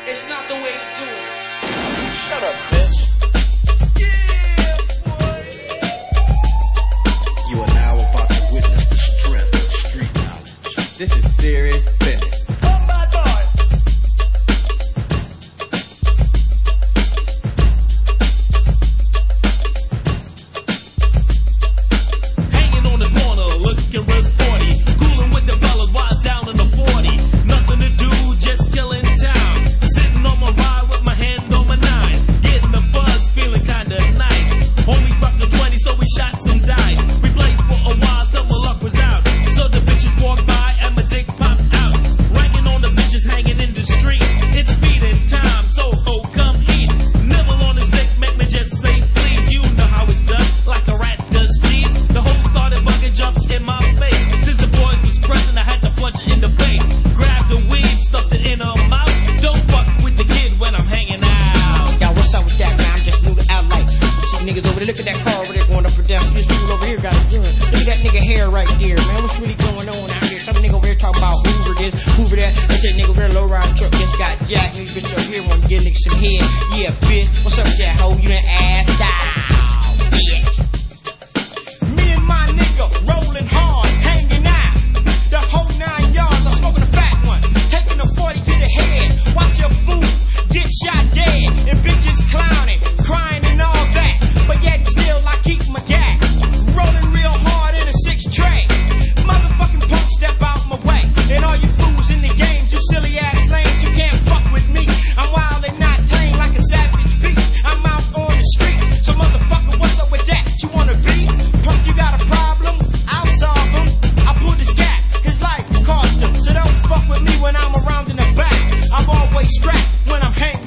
It's not the way to do it. Shut up, bitch. Yeah, boy. You are now about to witness the strength of street knowledge. This is serious business. Come back, boy. Hanging on the corner, looking real sporty. Cooling with the fellas while down in the 40. Nothing to do, just chilling town. Sitting on my ride with my hand on my 9. Getting the buzz, feeling kinda nice. Homie dropped a 20, so we shot some dice. We played for a while till my luck was out. So the bitches walked by and my dick popped out. Ranking on the bitches hanging in the street. It's feeding time, so come eat. Nibble on his dick, make me just say please. You know how it's done, like a rat does cheese. The whole started bugging jumps in my face. Since the boys was present, I had to punch it in the face. Grabbed the weed, stuffed it in her mouth. Don't fuck with the kid when I'm hanging out. Yo, what's up with that, man? I'm just moving out like see niggas over there. Look at that car over there going up and down. See this dude over here got a gun. Look at that nigga hair right there, man. What's really going on out here? Some nigga over here talking about Hoover this, Hoover that. They say nigga over here low ride truck just got jacked. And this bitch over here want to get niggas some head. Yeah, bitch. What's up with that hoe? You done ass out, bitch. Me and my nigga rolling hard, hanging out. The whole 9 yards. I'm smoking a fat one, taking a 40 to the head. Watch your food get shot dead, and bitches clowning, crying and all that. But yet still I keep my gas, rolling real hard in a 6 tray. Motherfucking punk step out my way, and all you fools in the game, you silly ass lames, you can't fuck with me. I'm wild and not tame like a savage beast. I'm out on the street, so motherfucker, what's up with that? You wanna be? Punk, you got a problem? I'll solve them. I pull this cat, his life cost him. So don't fuck with me when I'm around in the back. I'm always strapped when I'm hanging.